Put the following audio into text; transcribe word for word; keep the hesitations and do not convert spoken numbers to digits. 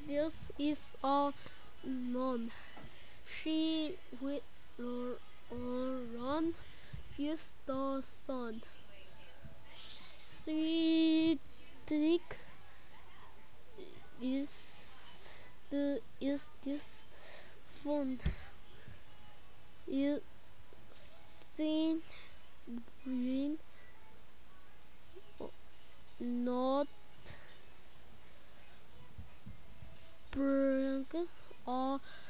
This is all known. She will run with the sun. She think is the is this fun? Is seen green, not pink or